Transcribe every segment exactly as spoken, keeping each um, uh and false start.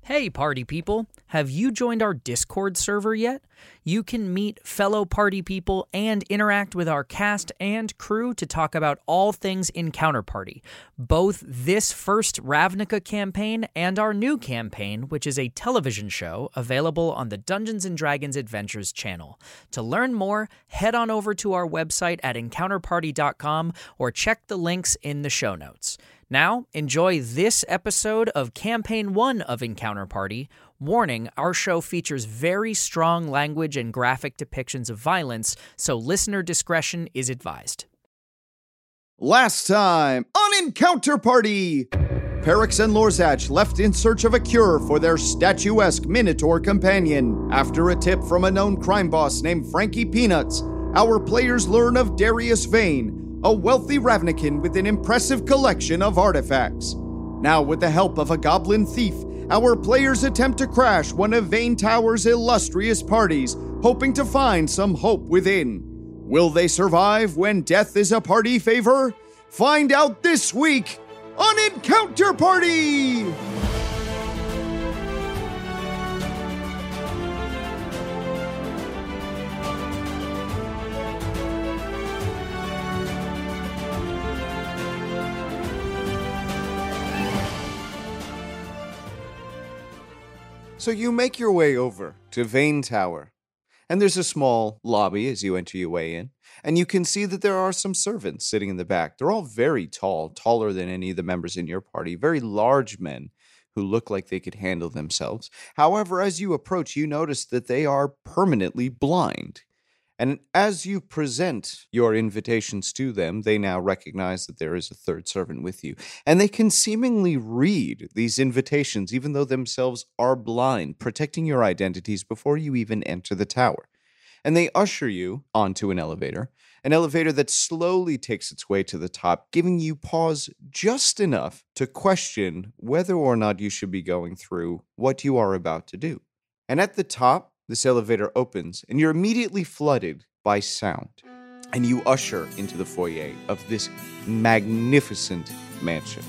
Hey, party people! Have you joined our Discord server yet? You can meet fellow party people and interact with our cast and crew to talk about all things Encounter Party, both this first Ravnica campaign and our new campaign, which is a television show available on the Dungeons and Dragons Adventures channel. To learn more, head on over to our website at encounter party dot com or check the links in the show notes. Now, enjoy this episode of Campaign one of Encounter Party. Warning, our show features very strong language and graphic depictions of violence, so listener discretion is advised. Last time on Encounter Party, Perix and Lorzach left in search of a cure for their statuesque Minotaur companion. After a tip from a known crime boss named Frankie Peanuts, our players learn of Darius Vane, a wealthy Ravnican with an impressive collection of artifacts. Now, with the help of a goblin thief, our players attempt to crash one of Vane Tower's illustrious parties, hoping to find some hope within. Will they survive when death is a party favor? Find out this week on Encounter Party! So you make your way over to Vane Tower, and there's a small lobby as you enter your way in, and you can see that there are some servants sitting in the back. They're all very tall, taller than any of the members in your party, very large men who look like they could handle themselves. However, as you approach, you notice that they are permanently blind. And as you present your invitations to them, they now recognize that there is a third servant with you. And they can seemingly read these invitations, even though themselves are blind, protecting your identities before you even enter the tower. And they usher you onto an elevator, an elevator that slowly takes its way to the top, giving you pause just enough to question whether or not you should be going through what you are about to do. And at the top, this elevator opens, and you're immediately flooded by sound. And you usher into the foyer of this magnificent mansion.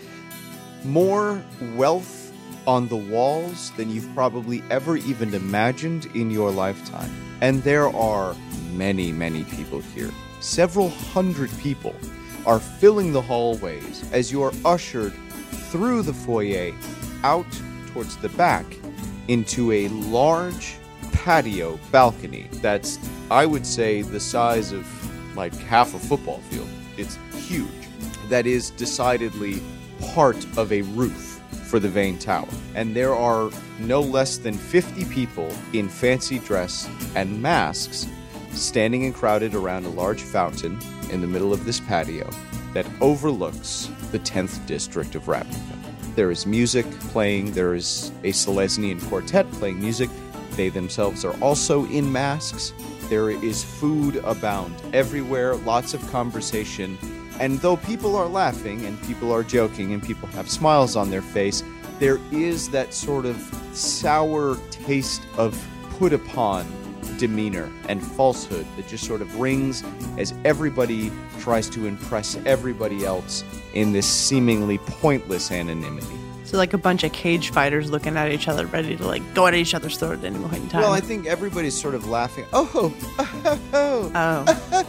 More wealth on the walls than you've probably ever even imagined in your lifetime. And there are many, many people here. Several hundred people are filling the hallways as you are ushered through the foyer out towards the back into a large patio balcony that's, I would say, the size of like half a football field. It's huge. That is decidedly part of a roof for the Vane Tower. And there are no less than fifty people in fancy dress and masks standing and crowded around a large fountain in the middle of this patio that overlooks the tenth district of Ravnica. There is music playing. There is a Selesnyan quartet playing music. They themselves are also in masks. There is food abound everywhere, lots of conversation. And though people are laughing and people are joking and people have smiles on their face, there is that sort of sour taste of put upon demeanor and falsehood that just sort of rings as everybody tries to impress everybody else in this seemingly pointless anonymity. So like a bunch of cage fighters looking at each other, ready to like go at each other's throat at any point in time. Well, I think everybody's sort of laughing. Oh, oh, oh, oh, oh,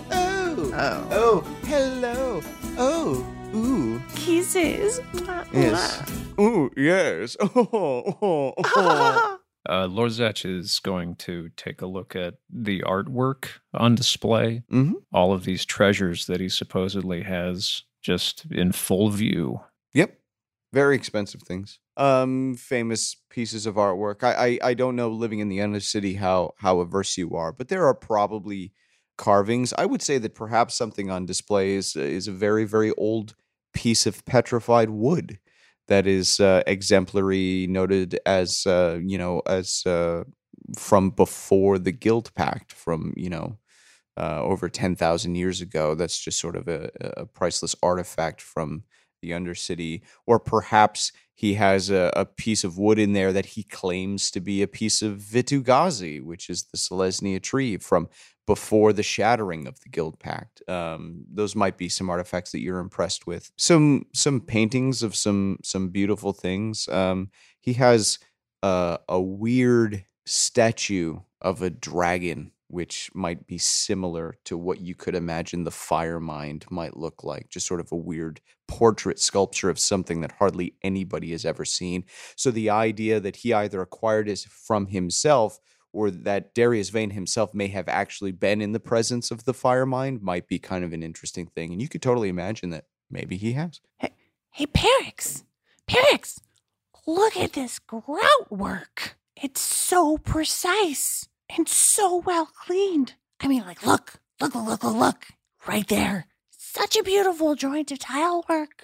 oh, oh, hello, oh, ooh, kisses. Yes. Ooh, yes. Oh, oh, oh. Uh, Lorzach is going to take a look at the artwork on display. Mm-hmm. All of these treasures that he supposedly has just in full view. Yep. Very expensive things. Um, famous pieces of artwork. I, I, I don't know, living in the inner city, how, how averse you are, but there are probably carvings. I would say that perhaps something on display is, is a very, very old piece of petrified wood that is uh, exemplary, noted as, uh, you know, as uh, from before the Guild Pact, from, you know, uh, over ten thousand years ago. That's just sort of a, a priceless artifact from the Undercity. Or perhaps he has a, a piece of wood in there that he claims to be a piece of Vitu-Ghazi, which is the Selesnya tree from before the shattering of the Guild Pact. Um, those might be some artifacts that you're impressed with. Some some paintings of some some beautiful things. Um, he has uh, a weird statue of a dragon, which might be similar to what you could imagine the Firemind might look like. Just sort of a weird portrait sculpture of something that hardly anybody has ever seen. So the idea that he either acquired it from himself or that Darius Vane himself may have actually been in the presence of the Firemind might be kind of an interesting thing. And you could totally imagine that maybe he has. Hey, hey Perix! Perix! Look at this grout work. It's so precise and so well cleaned. I mean, like, look, look, look, look, look. Right there. Such a beautiful joint of tile work.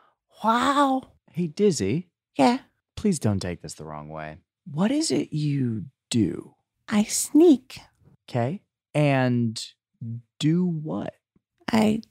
Wow. Hey, Dizzy, Yeah, please don't take this the wrong way. What is it you do? I sneak. Okay? And do what? I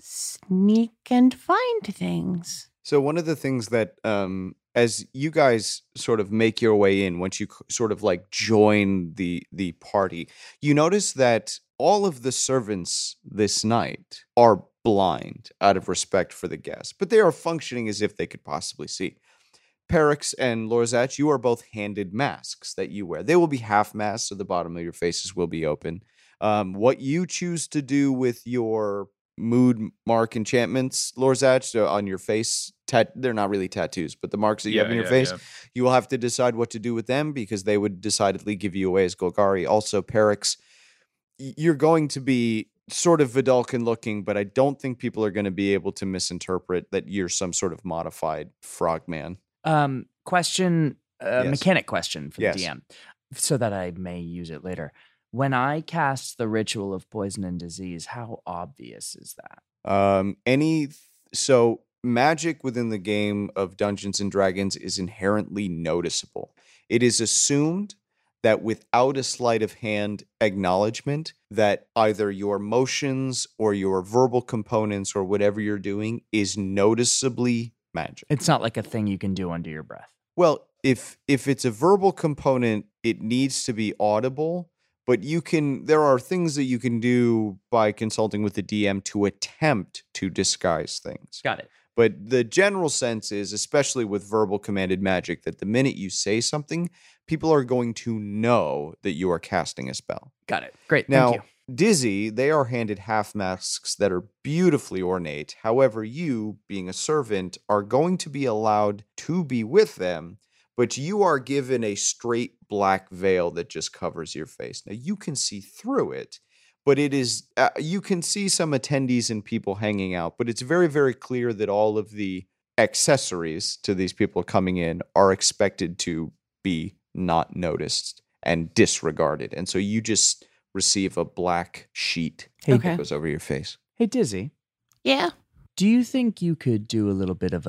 sneak and find things. So one of the things that, um, as you guys sort of make your way in, once you c- sort of like join the the party, you notice that all of the servants this night are blind out of respect for the guests, but they are functioning as if they could possibly see. Perix and Lorzach, you are both handed masks that you wear. They will be half masks, so the bottom of your faces will be open. Um, what you choose to do with your mood mark enchantments, Lorzach, so on your face, tat- they're not really tattoos, but the marks that you have Yeah, in your yeah, face, yeah. you will have to decide what to do with them because they would decidedly give you away as Golgari. Also, Perix, y- you're going to be sort of Vidalcan looking, but I don't think people are going to be able to misinterpret that you're some sort of modified frogman. Um, question, uh, Yes. mechanic question for Yes. the D M, so that I may use it later. When I cast the Ritual of Poison and Disease, how obvious is that? Um, any so magic within the game of Dungeons and Dragons is inherently noticeable. It is assumed that without a sleight of hand acknowledgement, that either your motions or your verbal components or whatever you're doing is noticeably magic. It's not like a thing you can do under your breath. Well, if if it's a verbal component, it needs to be audible, but you can there are things that you can do by consulting with the D M to attempt to disguise things. Got it. But the general sense is, especially with verbal commanded magic, that the minute you say something, people are going to know that you are casting a spell. Got it. Great. Now, Thank you. Dizzy, they are handed half masks that are beautifully ornate. However, you, being a servant, are going to be allowed to be with them, but you are given a straight black veil that just covers your face. Now, you can see through it, but it is, uh, you can see some attendees and people hanging out, but it's very, very clear that all of the accessories to these people coming in are expected to be not noticed and disregarded. And so you just receive a black sheet Hey, Okay. that goes over your face. hey, Dizzy, Yeah. do you think you could do a little bit of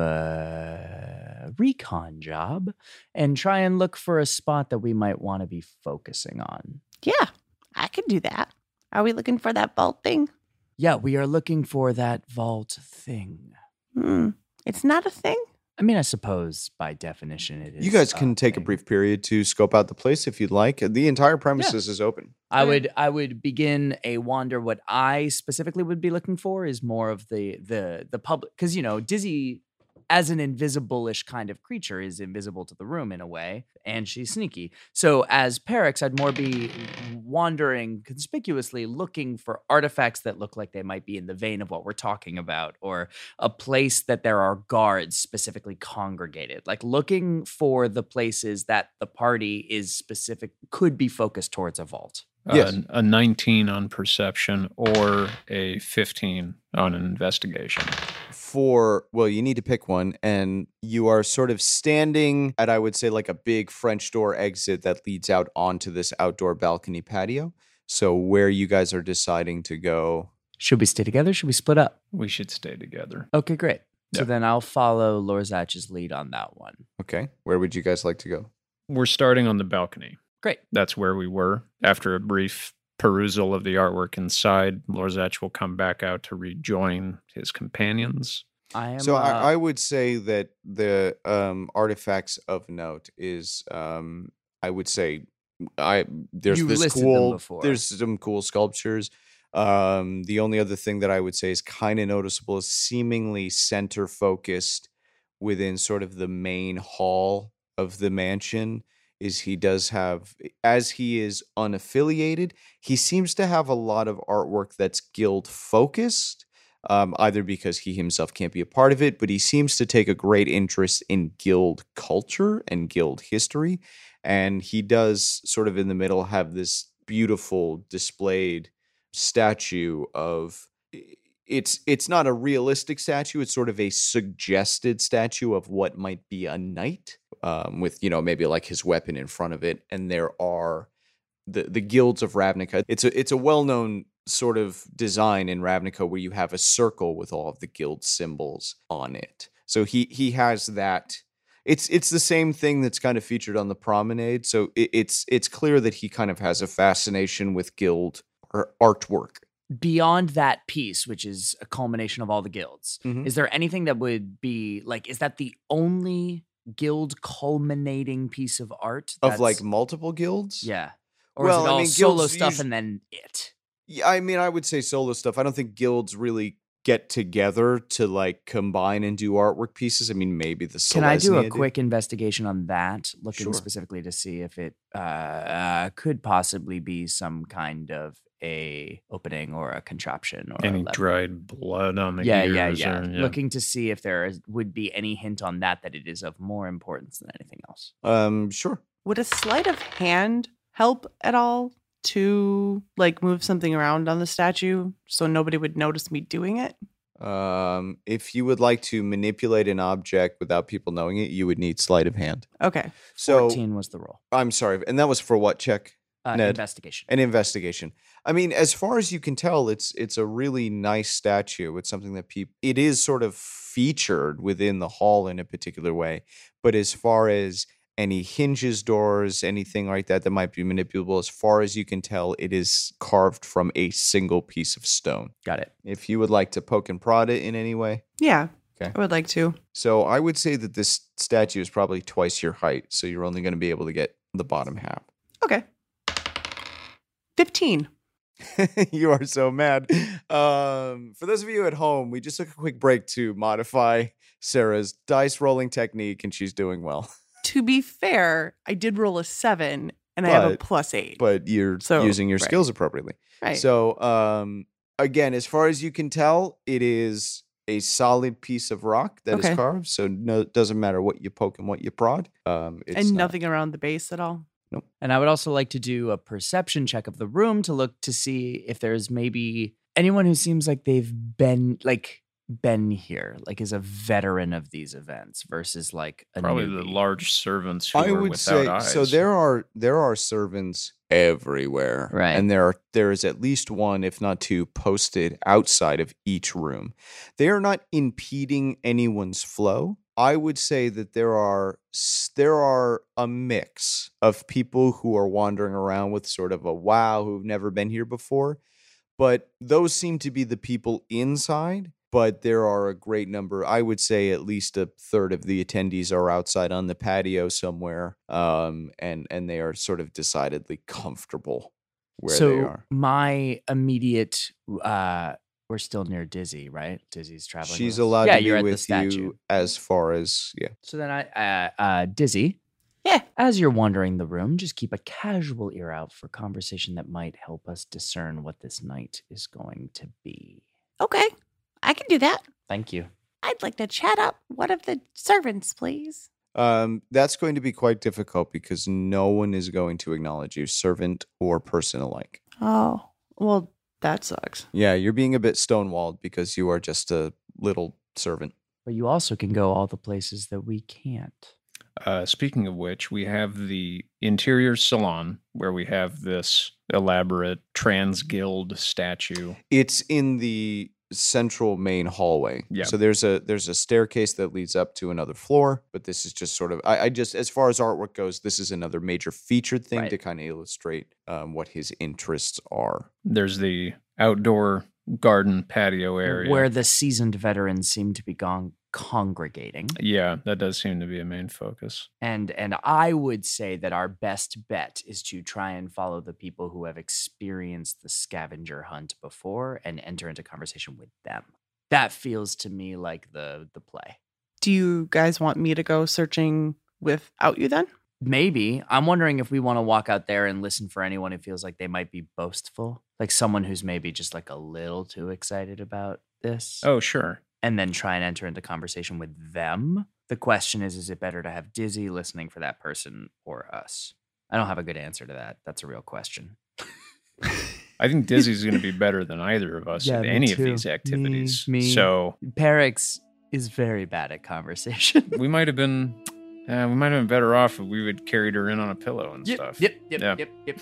a recon job and try and look for a spot that we might want to be focusing on? Yeah, I could do that. Are we looking for that vault thing? Yeah, we are looking for that vault thing. Hmm. It's not a thing? I mean, I suppose by definition it is. You guys can take a thing. brief period to scope out the place if you'd like. The entire premises is open. I Okay. would I would begin a wander. What I specifically would be looking for is more of the the the public, because you know Dizzy, as an invisible-ish kind of creature, is invisible to the room in a way, and she's sneaky. So as Perix, I'd more be wandering conspicuously, looking for artifacts that look like they might be in the vein of what we're talking about, or a place that there are guards specifically congregated, like looking for the places that the party is specific could be focused towards a vault. Yes. Uh, a nineteen on perception or a fifteen on an investigation. For, well, you need to pick one, and you are sort of standing at, I would say, like a big French door exit that leads out onto this outdoor balcony patio. So where you guys are deciding to go. Should we stay together? Should we split up? We should stay together. Okay, great. So Yeah. then I'll follow Lorzach's lead on that one. Okay, where would you guys like to go? We're starting on the balcony. Great. That's where we were. After a brief perusal of the artwork inside, Lorzach will come back out to rejoin his companions. I am. So uh, I, I would say that the um, artifacts of note is, um, I would say, I there's You this listed them cool, before. there's some cool sculptures. Um, the only other thing that I would say is kind of noticeable is seemingly center focused within sort of the main hall of the mansion is he does have, as he is unaffiliated, he seems to have a lot of artwork that's guild focused, um, either because he himself can't be a part of it, but he seems to take a great interest in guild culture and guild history. And he does sort of in the middle have this beautiful displayed statue of, it's it's not a realistic statue, it's sort of a suggested statue of what might be a knight, um, with, you know, maybe like his weapon in front of it. And there are the the guilds of Ravnica. It's a it's a well-known sort of design in Ravnica where you have a circle with all of the guild symbols on it. So he he has that. It's it's the same thing that's kind of featured on the promenade. So it, it's it's clear that he kind of has a fascination with guild or artwork. Beyond that piece, which is a culmination of all the guilds, Mhm. is there anything that would be like, is that the only guild culminating piece of art? Of like that's- multiple guilds? yeah. Or Well, is it I all mean, solo guilds stuff usu- and then it? Yeah, I mean, I would say solo stuff. I don't think guilds really get together to like combine and do artwork pieces. I mean, maybe the Can I do a Selesnya did. quick investigation on that, looking Sure. specifically to see if it uh, uh, could possibly be some kind of a opening or a contraption or a Any lever? dried blood on the yeah, gears? yeah, yeah, Or, Looking to see if there is, would be any hint on that that it is of more importance than anything else. Um, sure. Would a sleight of hand help at all to like move something around on the statue so nobody would notice me doing it? Um, if you would like to manipulate an object without people knowing it, you would need sleight of hand. Okay. So fourteen was the roll. I'm sorry, and that was for what check? Uh, Ned? investigation. An investigation. I mean, as far as you can tell, it's it's a really nice statue. It's something that people, it is sort of featured within the hall in a particular way. But as far as any hinges, doors, anything like that that might be manipulable, as far as you can tell, it is carved from a single piece of stone. Got it. If you would like to poke and prod it in any way. Yeah. Okay. I would like to. So I would say that this statue is probably twice your height. So you're only going to be able to get the bottom half. Okay. fifteen. You are so mad. Um, for those of you at home, we just took a quick break to modify Sarah's dice rolling technique, and she's doing well. To be fair, I did roll a seven and I have a But- plus eight. But you're So, using your right. skills appropriately. right. So, um, again, as far as you can tell, it is a solid piece of rock that is Okay. carved. So no, it doesn't matter what you poke and what you prod. Um, it's and not- nothing around the base at all. And I would also like to do a perception check of the room to look to see if there's maybe anyone who seems like they've been like been here, like is a veteran of these events versus like a Probably the newbie. large servants who I are would without say eyes. so. There are there are servants everywhere, Right. And there are there is at least one, if not two, posted outside of each room. They are not impeding anyone's flow. I would say that there are s- there are a mix of people who are wandering around with sort of a wow, who've never been here before, but those seem to be the people inside. But there are a great number. I would say at least a third of the attendees are outside on the patio somewhere, um, and and they are sort of decidedly comfortable where so they are. my immediate uh we're still near Dizzy, right? Dizzy's traveling. She's with us. allowed yeah, to be you're at the with statue. you as far as yeah. So then I uh, uh Dizzy. Yeah. As you're wandering the room, just keep a casual ear out for conversation that might help us discern what this night is going to be. Okay, I can do that. Thank you. I'd like to chat up one of the servants, please. Um, that's going to be quite difficult because no one is going to acknowledge you, servant or person alike. Oh, well, that sucks. Yeah, you're being a bit stonewalled because you are just a little servant. But you also can go all the places that we can't. Uh, speaking of which, we have the interior salon where we have this elaborate trans guild statue. It's in the central main hallway. Yeah. So there's a there's a staircase that leads up to another floor, but this is just sort of I, I just as far as artwork goes, this is another major featured thing Right. to kind of illustrate um, what his interests are. There's the outdoor garden patio area. Where the seasoned veterans seem to be gone congregating. Yeah, that does seem to be a main focus. And and I would say that our best bet is to try and follow the people who have experienced the scavenger hunt before and enter into conversation with them. That feels to me like the the play. Do you guys want me to go searching without you then? Maybe. I'm wondering if we want to walk out there and listen for anyone who feels like they might be boastful, like someone who's maybe just like a little too excited about this. Oh, sure. And then try and enter into conversation with them. The question is, is it better to have Dizzy listening for that person or us? I don't have a good answer to that. That's a real question. I think Dizzy's going to be better than either of us Yeah, at me any of too. these activities. Me, me. So Perix is very bad at conversation. we might have been, uh, we might have been better off if we would carried her in on a pillow and stuff. Yep, yep, Yeah. yep, yep,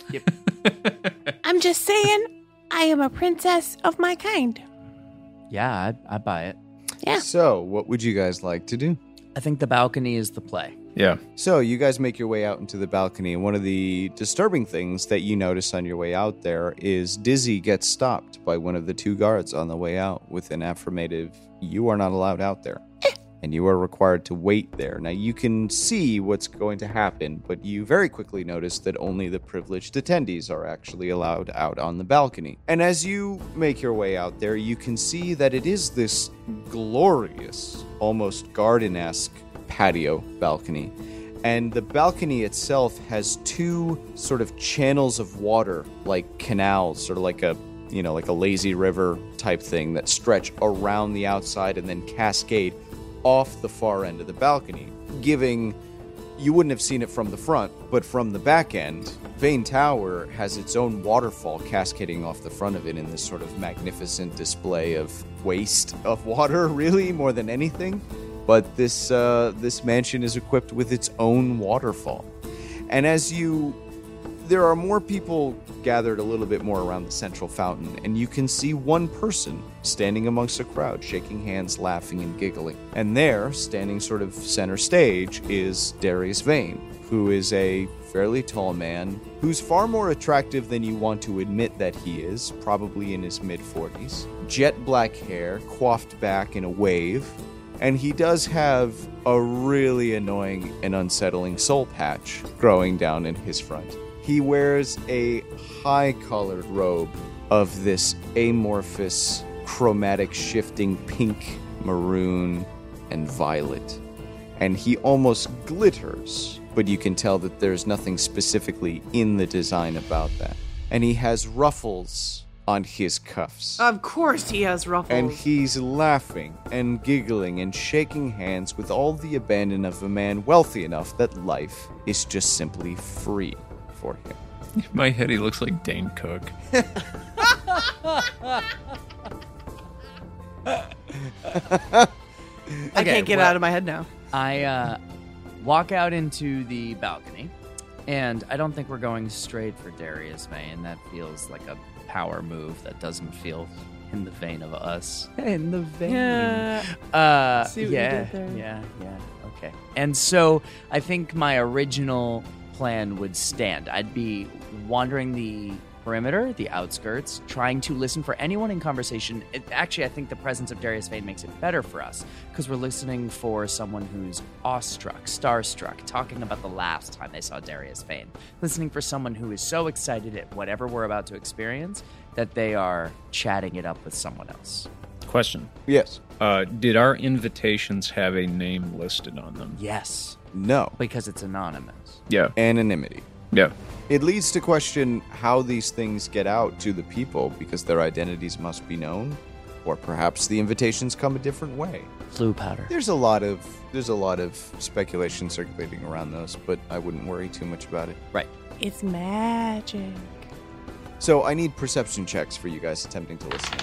yep. I'm just saying, I am a princess of my kind. Yeah, I, I buy it. Yeah. So, what would you guys like to do? I think the balcony is the play. Yeah. So, you guys make your way out into the balcony, and one of the disturbing things that you notice on your way out there is Dizzy gets stopped by one of the two guards on the way out with an affirmative, "You are not allowed out there." And you are required to wait there. Now, you can see what's going to happen, but you very quickly notice that only the privileged attendees are actually allowed out on the balcony. And as you make your way out there, you can see that it is this glorious, almost garden-esque patio balcony. And the balcony itself has two sort of channels of water, like canals, sort of like a, you know, like a lazy river type thing that stretch around the outside and then cascade off the far end of the balcony, giving, you wouldn't have seen it from the front, but from the back end, Vane Tower has its own waterfall cascading off the front of it in this sort of magnificent display of waste of water, really, more than anything. But this uh, this mansion is equipped with its own waterfall. And as you, there are more people gathered a little bit more around the central fountain, and you can see one person standing amongst a crowd, shaking hands, laughing, and giggling. And there, standing sort of center stage, is Darius Vane, who is a fairly tall man who's far more attractive than you want to admit that he is, probably in his mid-forties. Jet black hair, coiffed back in a wave, and he does have a really annoying and unsettling soul patch growing down in his front. He wears a high-collared robe of this amorphous, chromatic shifting pink, maroon, and violet. And he almost glitters, but you can tell that there's nothing specifically in the design about that. And he has ruffles on his cuffs. Of course he has ruffles. And he's laughing and giggling and shaking hands with all the abandon of a man wealthy enough that life is just simply free for him. In my head, he looks like Dane Cook. I Okay, can't get well- out of my head now. I uh, walk out into the balcony, and I don't think we're going straight for Darius Vane. That feels like a power move that doesn't feel in the vein of us. In the vein. Yeah. Uh, See what you yeah, did there? yeah, yeah. Okay. And so I think my original plan would stand. I'd be wandering the perimeter, the outskirts, trying to listen for anyone in conversation. It, actually, I think the presence of Darius Vane makes it better for us because we're listening for someone who's awestruck, starstruck, talking about the last time they saw Darius Vane. Listening for someone who is so excited at whatever we're about to experience that they are chatting it up with someone else. Question. Yes. Uh, did our invitations have a name listed on them? Yes, No. because it's anonymous. Yeah. Anonymity. Yeah. It leads to question how these things get out to the people because their identities must be known, or perhaps the invitations come a different way. Flu powder. There's a lot of there's a lot of speculation circulating around those, but I wouldn't worry too much about it. Right. It's magic. So I need perception checks for you guys attempting to listen.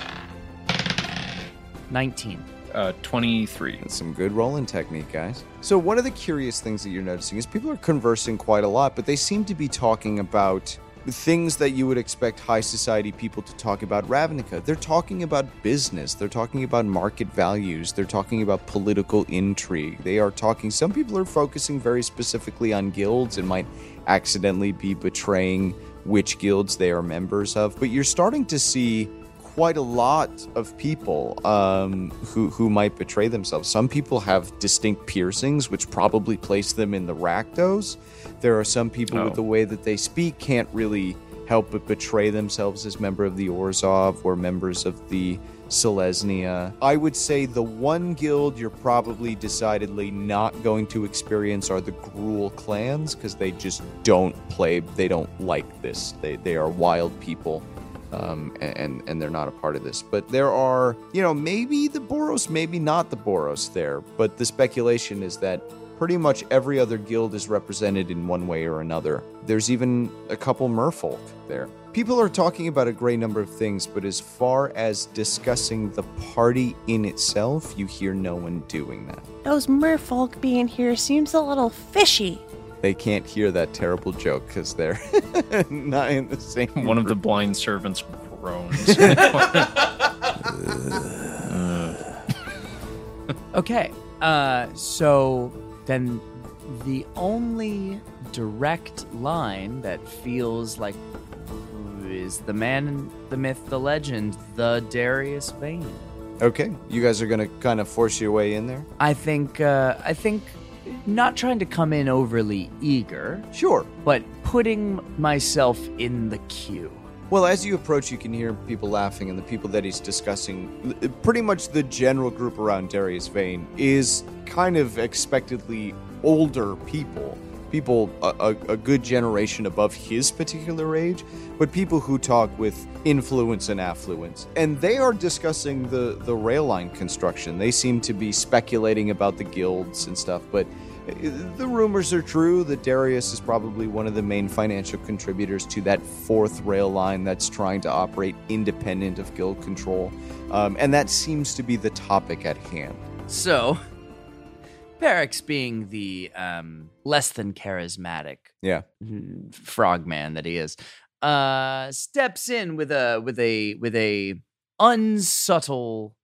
nineteen. Uh, twenty-three. That's some good rolling technique, guys. So one of the curious things that you're noticing is people are conversing quite a lot, but they seem to be talking about things that you would expect high society people to talk about Ravnica. They're talking about business. They're talking about market values. They're talking about political intrigue. They are talking, some people are focusing very specifically on guilds and might accidentally be betraying which guilds they are members of. But you're starting to see quite a lot of people um, who who might betray themselves. Some people have distinct piercings, which probably place them in the Rakdos. There are some people Oh. with the way that they speak can't really help but betray themselves as member of the Orzhov or members of the Selesnya. I would say the one guild you're probably decidedly not going to experience are the Gruul clans, because they just don't play, they don't like this. They, they are wild people. Um, and, and they're not a part of this. But there are, you know, maybe the Boros, maybe not the Boros there. But the speculation is that pretty much every other guild is represented in one way or another. There's even a couple merfolk there. People are talking about a great number of things, but as far as discussing the party in itself, you hear no one doing that. Those merfolk being here seems a little fishy. They can't hear that terrible joke because they're not in the same One of the group. blind servants groans. Okay, uh, so then the only direct line that feels like is the man, the myth, the legend, the Darius Vane. Okay, you guys are going to kind of force your way in there? I think, uh, I think not trying to come in overly eager, Sure. but putting myself in the queue. Well, as you approach, you can hear people laughing, and the people that he's discussing, pretty much the general group around Darius Vane, is kind of expectedly older people. People a, a, a good generation above his particular age, but people who talk with influence and affluence. And they are discussing the, the rail line construction. They seem to be speculating about the guilds and stuff, but the rumors are true that Darius is probably one of the main financial contributors to that fourth rail line that's trying to operate independent of guild control. Um, and that seems to be the topic at hand. So, Perix being the um, less than charismatic Yeah. frogman that he is, uh, steps in with a with a with a unsubtle.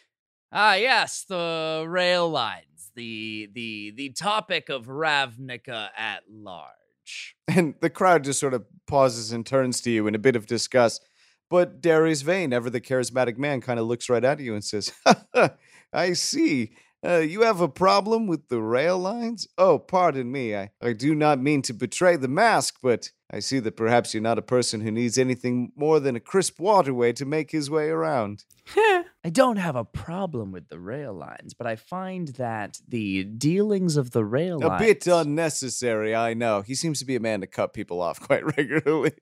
Ah, yes, the rail lines, the the the topic of Ravnica at large. And the crowd just sort of pauses and turns to you in a bit of disgust. But Darius Vane, ever the charismatic man, kind of looks right at you and says, ha, ha, I see. Uh, you have a problem with the rail lines? Oh, pardon me. I, I do not mean to betray the mask, but I see that perhaps you're not a person who needs anything more than a crisp waterway to make his way around. I don't have a problem with the rail lines, but I find that the dealings of the rail A lines bit unnecessary, I know. He seems to be a man to cut people off quite regularly.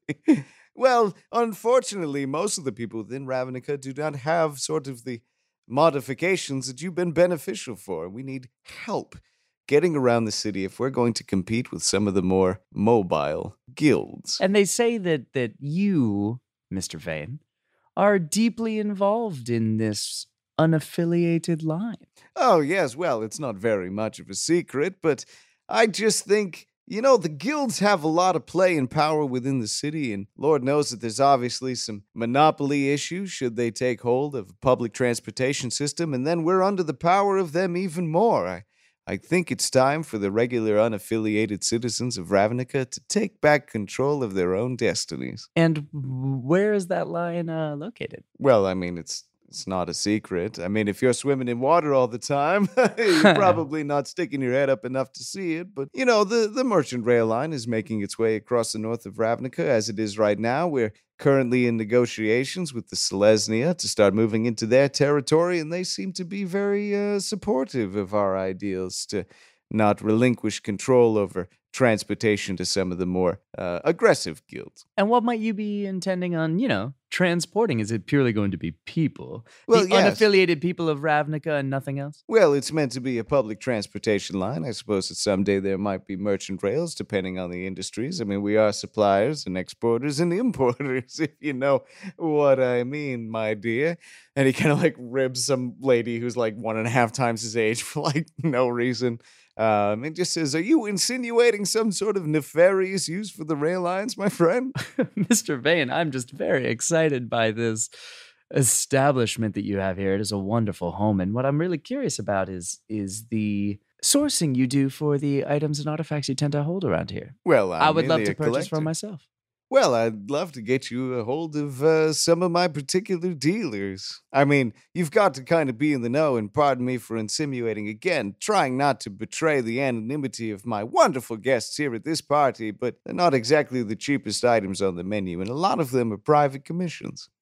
Well, unfortunately, most of the people within Ravnica do not have sort of the modifications that you've been beneficial for. We need help getting around the city if we're going to compete with some of the more mobile guilds. And they say that that you, Mister Vane, are deeply involved in this unaffiliated line. Oh, yes, well, it's not very much of a secret, but I just think, you know, the guilds have a lot of play and power within the city, and Lord knows that there's obviously some monopoly issues should they take hold of a public transportation system, and then we're under the power of them even more. I, I think it's time for the regular unaffiliated citizens of Ravnica to take back control of their own destinies. And where is that line uh, located? Well, I mean, it's it's not a secret. I mean, if you're swimming in water all the time, you're probably not sticking your head up enough to see it. But, you know, the, the merchant rail line is making its way across the north of Ravnica as it is right now. We're currently in negotiations with the Selesnya to start moving into their territory, and they seem to be very uh, supportive of our ideals to not relinquish control over transportation to some of the more uh, aggressive guilds. And what might you be intending on, you know, transporting? Is it purely going to be people? Well, the yes. unaffiliated people of Ravnica and nothing else? Well, it's meant to be a public transportation line. I suppose that someday there might be merchant rails, depending on the industries. I mean, we are suppliers and exporters and importers, if you know what I mean, my dear. And he kind of like ribs some lady who's like one and a half times his age for like no reason. Um, it just says, are you insinuating some sort of nefarious use for the rail lines, my friend? Mister Vane, I'm just very excited by this establishment that you have here. It is a wonderful home. And what I'm really curious about is is the sourcing you do for the items and artifacts you tend to hold around here. Well, I'm I would love merely to a purchase for collector. myself. Well, I'd love to get you a hold of uh, some of my particular dealers. I mean, you've got to kind of be in the know, and pardon me for insinuating again, trying not to betray the anonymity of my wonderful guests here at this party, but they're not exactly the cheapest items on the menu, and a lot of them are private commissions.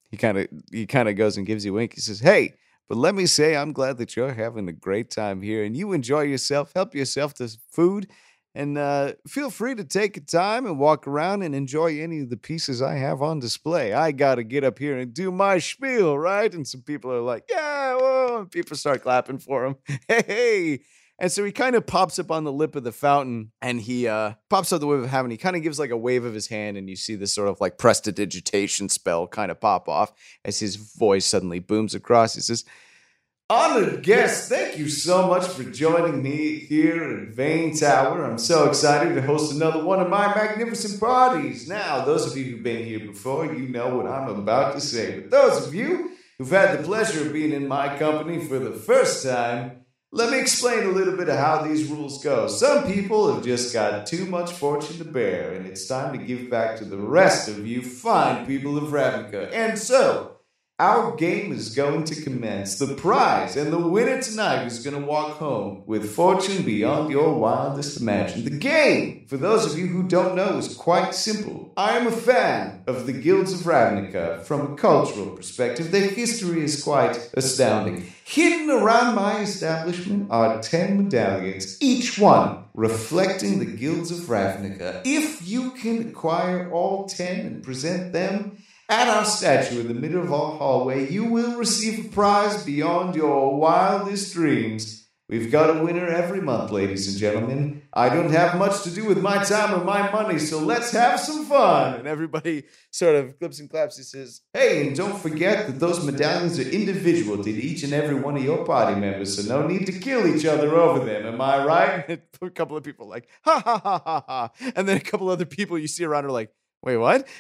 He kind of he kind of goes and gives you a wink. He says, "Hey, but let me say I'm glad that you're having a great time here and you enjoy yourself. Help yourself to food and uh, feel free to take a time and walk around and enjoy any of the pieces I have on display. I got to get up here and do my spiel, right?" And some people are like, "Yeah, whoa." And people start clapping for him. Hey, hey. And so he kind of pops up on the lip of the fountain and he uh, pops up the wave of heaven. He kind of gives like a wave of his hand and you see this sort of like prestidigitation spell kind of pop off as his voice suddenly booms across. He says, "Honored guests, thank you so much for joining me here at Vane Tower. I'm so excited to host another one of my magnificent parties. Now, those of you who've been here before, you know what I'm about to say. But those of you who've had the pleasure of being in my company for the first time, let me explain a little bit of how these rules go. Some people have just got too much fortune to bear, and it's time to give back to the rest of you fine people of Ravnica. And so, our game is going to commence. The prize and the winner tonight is going to walk home with fortune beyond your wildest imagination. The game, for those of you who don't know, is quite simple. I am a fan of the Guilds of Ravnica. From a cultural perspective, their history is quite astounding. Hidden around my establishment are ten medallions, each one reflecting the Guilds of Ravnica. If you can acquire all ten and present them at our statue in the middle of our hallway, you will receive a prize beyond your wildest dreams. We've got a winner every month, ladies and gentlemen. I don't have much to do with my time or my money, so let's have some fun." And everybody sort of clips and claps. He says, "Hey, and don't forget that those medallions are individual to each and every one of your party members, so no need to kill each other over them. Am I right?" And a couple of people are like, "Ha, ha, ha, ha, ha." And then a couple other people you see around are like, "Wait, what?"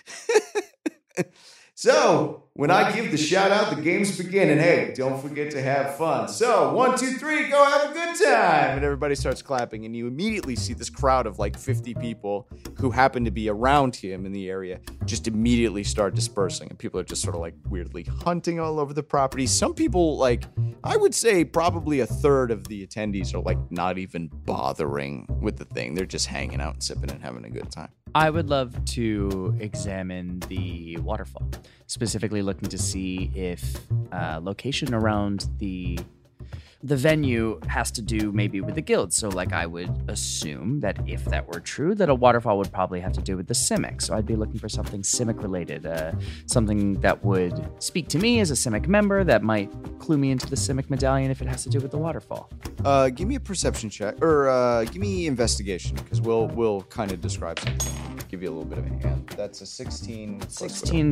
So, when I give the shout out, the games begin. And hey, don't forget to have fun. So, one, two, three, go have a good time. And everybody starts clapping. And you immediately see this crowd of like fifty people who happen to be around him in the area just immediately start dispersing. And people are just sort of like weirdly hunting all over the property. Some people, like, I would say probably a third of the attendees are like not even bothering with the thing. They're just hanging out and sipping and having a good time. I would love to examine the waterfall, specifically looking to see if uh, location around the the venue has to do maybe with the guild. So, like, I would assume that if that were true, that a waterfall would probably have to do with the Simic. So I'd be looking for something Simic related, uh, something that would speak to me as a Simic member that might clue me into the Simic medallion if it has to do with the waterfall. Uh, give me a perception check, or uh, give me investigation, because we'll we'll kind of describe something. Give you a little bit of a hand. That's a sixteen. sixteen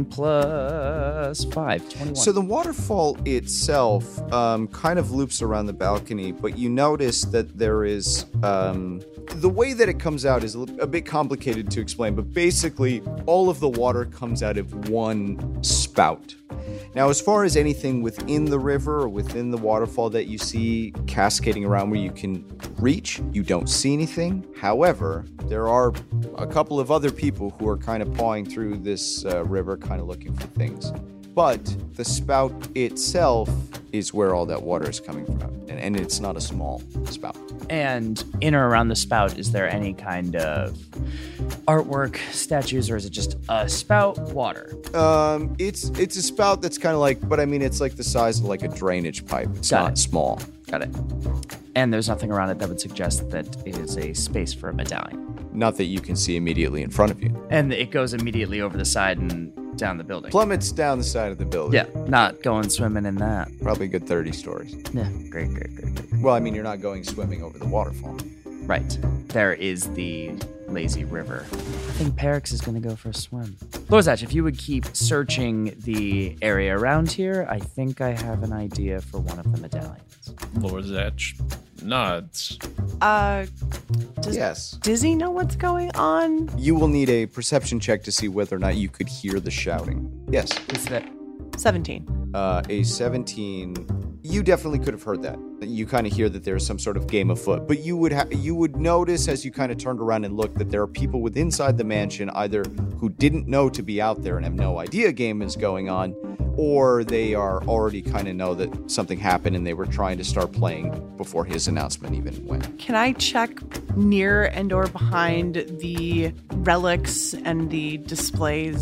plus five, twenty-one. So the waterfall itself um, kind of loops around the balcony, but you notice that there is um, the way that it comes out is a, a bit complicated to explain, but basically all of the water comes out of one spout. Now, as far as anything within the river or within the waterfall that you see cascading around where you can reach, you don't see anything. However, there are a couple of other people who are kind of pawing through this uh, river, kind of looking for things. But the spout itself is where all that water is coming from. And, and it's not a small spout. And in or around the spout, is there any kind of artwork, statues, or is it just a spout, water? Um, it's it's a spout that's kind of like, but I mean, it's like the size of like a drainage pipe. It's Got not it. small. Got it. And there's nothing around it that would suggest that it is a space for a medallion. Not that you can see immediately in front of you. And it goes immediately over the side and down the building. Plummets down the side of the building. Yeah, not going swimming in that. Probably a good thirty stories. Yeah, great, great, great, great. Well, I mean, you're not going swimming over the waterfall. Right. There is the lazy river. I think Perix is going to go for a swim. Lorzach, if you would keep searching the area around here, I think I have an idea for one of the medallions. Lorzach nods. Uh, does Yes. Dizzy know what's going on? You will need a perception check to see whether or not you could hear the shouting. Yes. Is that seventeen. Uh, a seventeen. You definitely could have heard that. You kind of hear that there's some sort of game afoot, but you would ha- you would notice as you kind of turned around and looked that there are people within inside the mansion either who didn't know to be out there and have no idea a game is going on, or they are already kind of know that something happened and they were trying to start playing before his announcement even went. Can I check near and or behind the relics and the displays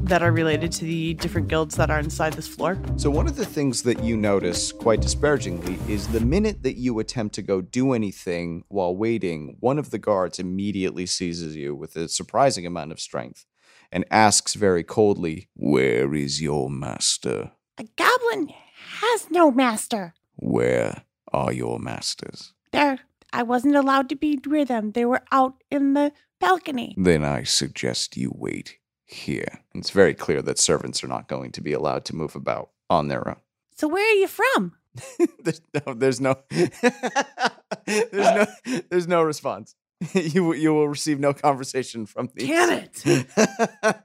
that are related to the different guilds that are inside this floor? So one of the things that you notice quite disparagingly is the minute that you attempt to go do anything while waiting, one of the guards immediately seizes you with a surprising amount of strength and asks very coldly, "Where is your master? A goblin has no master. Where are your masters?" There, I wasn't allowed to be near them. They were out in the balcony. Then I suggest you wait here. It's very clear that servants are not going to be allowed to move about on their own. So where are you from? there's no, there's no, there's no, there's no response. You you will receive no conversation from these. Damn it!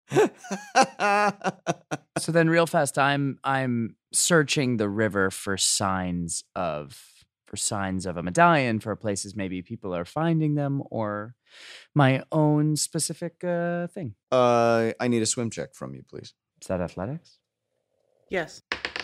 So then, real fast, I'm I'm searching the river for signs of for signs of a medallion, for places maybe people are finding them, or my own specific uh, thing. Uh, I need a swim check from you, please. Is that athletics? Yes.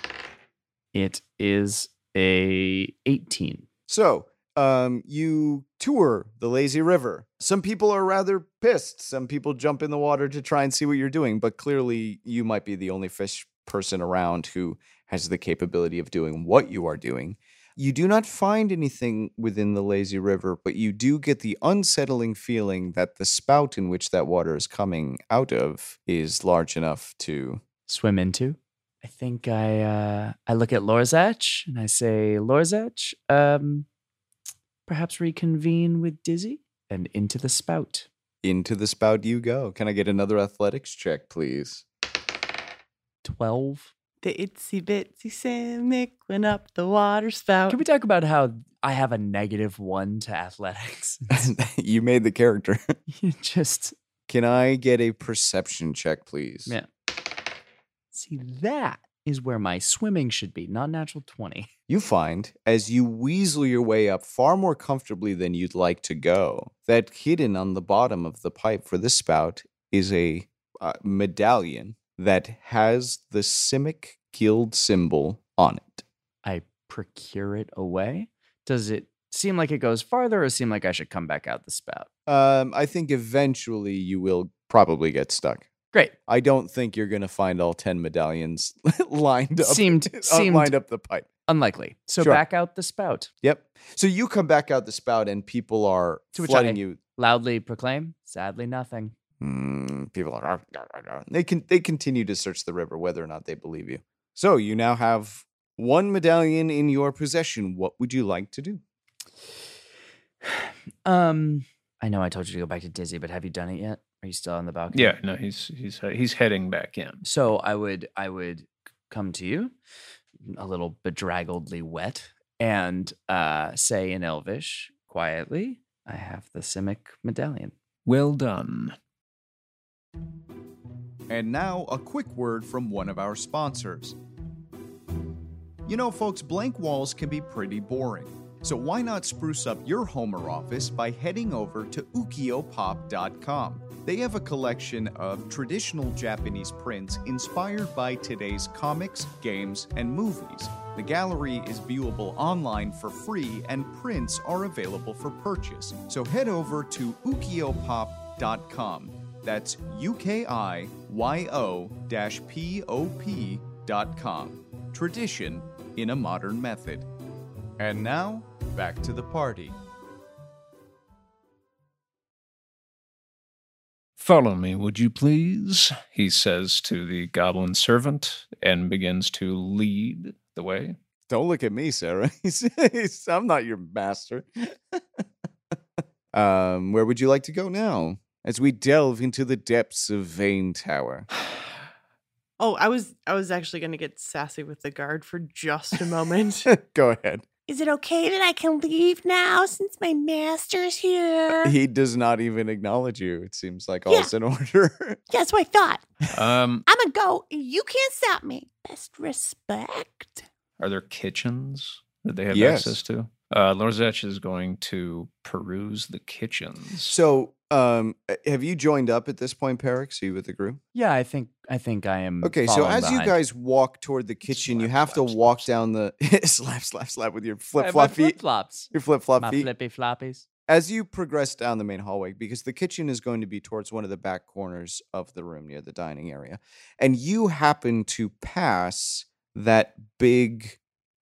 It is a eighteen. So, um, you tour the lazy river. Some people are rather pissed. Some people jump in the water to try and see what you're doing, but clearly you might be the only fish person around who has the capability of doing what you are doing. You do not find anything within the lazy river, but you do get the unsettling feeling that the spout in which that water is coming out of is large enough to Swim into. I think I uh, I look at Lorzach and I say, Lorzach, um, perhaps reconvene with Dizzy and into the spout. into the spout you go. Can I get another athletics check, please? Twelve. The itsy bitsy simic went up the water spout. Can we talk about how I have a negative one to athletics? You made the character. You just Can I get a perception check, please? yeah. See, that is where my swimming should be, not natural twenty. You find, as you weasel your way up far more comfortably than you'd like to go, that hidden on the bottom of the pipe for this spout is a uh, medallion that has the Simic Guild symbol on it. I procure it away. Does it seem like it goes farther, or seem like I should come back out the spout? Um, I think eventually you will probably get stuck. Great. I don't think you're going to find all ten medallions lined up. Seemed- uh, seemed- lined up the pipe. Unlikely. So Sure. back out the spout. Yep. So you come back out the spout and people are To which flooding I- you. Loudly proclaim, sadly nothing. Mm, people are. They can. They continue to search the river, whether or not they believe you. So you now have one medallion in your possession. What would you like to do? Um, I know I told you to go back to Dizzy, but have you done it yet? Are you still on the balcony? Yeah, no, he's he's he's heading back in. So I would I would come to you, a little bedraggledly wet, and uh, say in Elvish quietly, "I have the Simic medallion." Well done. And now, a quick word from one of our sponsors. You know, folks, blank walls can be pretty boring. So why not spruce up your home or office by heading over to ukiyo pop dot com? They have a collection of traditional Japanese prints inspired by today's comics, games, and movies. The gallery is viewable online for free, and prints are available for purchase. So head over to ukiyo pop dot com. That's U K I Y O P O P dot com. Tradition in a modern method. And now, back to the party. Follow me, would you please? He says to the goblin servant and begins to lead the way. Don't look at me, Sarah. He's, he's, I'm not your master. um, where would you like to go now? As we delve into the depths of Vane Tower. Oh, I was I was actually going to get sassy with the guard for just a moment. Go ahead. Is it okay that I can leave now since my master's here? He does not even acknowledge you. It seems like Yeah. all's in order. That's what I thought. Um, I'm gonna go. You can't stop me. Best respect. are there kitchens that they have Yes. access to? Uh, Lorzach is going to peruse the kitchens. So, um, have you joined up at this point, Perix? Are you with the group? Yeah, I think I think I am. Okay, so following as you behind. guys walk toward the kitchen, you Slap, have slap, to slap, walk slap. down the slap, slap, slap with your I flip have flop my feet. flip flops, Your flip flop my feet. flippy floppies. as you progress down the main hallway, because the kitchen is going to be towards one of the back corners of the room near the dining area, and you happen to pass that big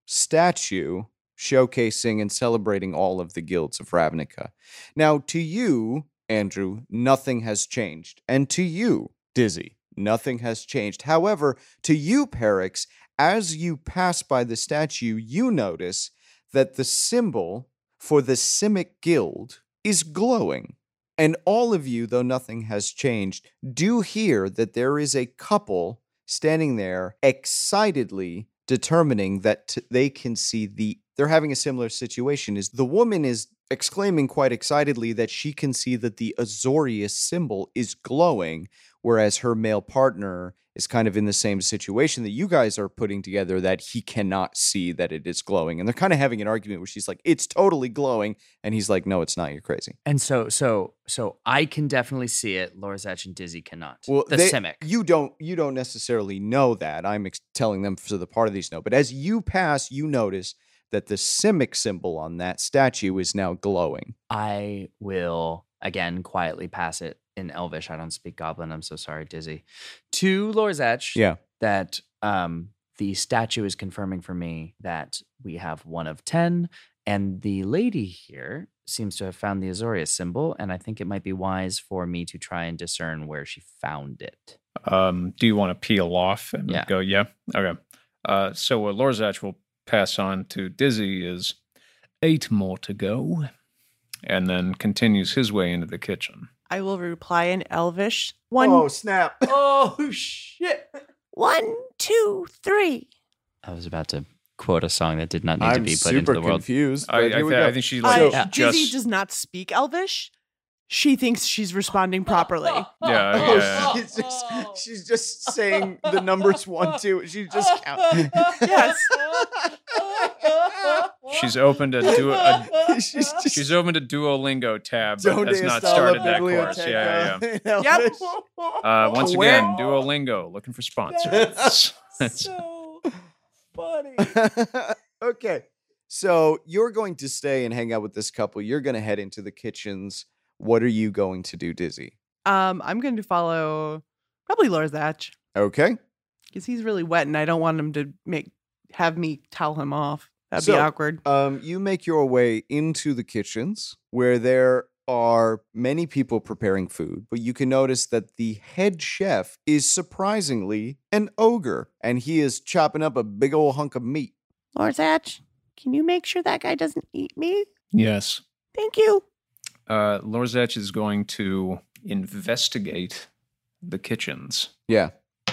statue showcasing and celebrating all of the guilds of Ravnica. Now, to you, Andrew, nothing has changed. And to you, Dizzy, nothing has changed. However, to you, Perix, as you pass by the statue, you notice that the symbol for the Simic Guild is glowing. And all of you, though nothing has changed, do hear that there is a couple standing there excitedly determining that t- they can see the they're having a similar situation. Is the woman is exclaiming quite excitedly that she can see that the Azorius symbol is glowing, whereas her male partner is kind of in the same situation that you guys are putting together, that he cannot see that it is glowing. And they're kind of having an argument where she's like, it's totally glowing. And he's like, no, it's not. You're crazy. And so, so, so I can definitely see it. Lorzach and Dizzy cannot. Well, the they, Simic. You don't, you don't necessarily know that. I'm ex- telling them so the part of these know. But as you pass, you notice that the Simic symbol on that statue is now glowing. I will, again, quietly pass it in Elvish. I don't speak Goblin. I'm so sorry, Dizzy. To Lorzach, Yeah. that um, the statue is confirming for me that we have one of ten, and the lady here seems to have found the Azorius symbol, and I think it might be wise for me to try and discern where she found it. Um, do you want to peel off and Yeah. go, yeah? Okay. Uh, so what Lorzach will pass on to Dizzy is eight more to go, and then continues his way into the kitchen. I will reply in Elvish. One, Oh, snap. Oh, shit. One, two, three. I was about to quote a song that did not need to I'm be put super into the world. confused. I, but I, here we th- go. I think she I, like Yeah. just Dizzy does not speak Elvish. She thinks she's responding properly. yeah, Oh, yeah. she's just she's just saying the numbers one, two. She's just counting. Yes. She's opened a duo. A, she's just she's opened a Duolingo tab, but Donde has not está la started that course. Yeah, yeah. biblioteca yeah. in Yep. Elvish. Uh, once Where- again, Duolingo looking for sponsors. So funny. Okay. So you're going to stay and hang out with this couple. You're going to head into the kitchens. What are you going to do, Dizzy? Um, I'm going to follow probably Lorzach Okay. because he's really wet, and I don't want him to make have me towel him off. That'd So, be awkward. Um, you make your way into the kitchens where there are many people preparing food, but you can notice that the head chef is surprisingly an ogre, and he is chopping up a big old hunk of meat. Lorzach, can you make sure that guy doesn't eat me? Yes. Thank you. Uh, Lorzach is going to investigate the kitchens. Yeah.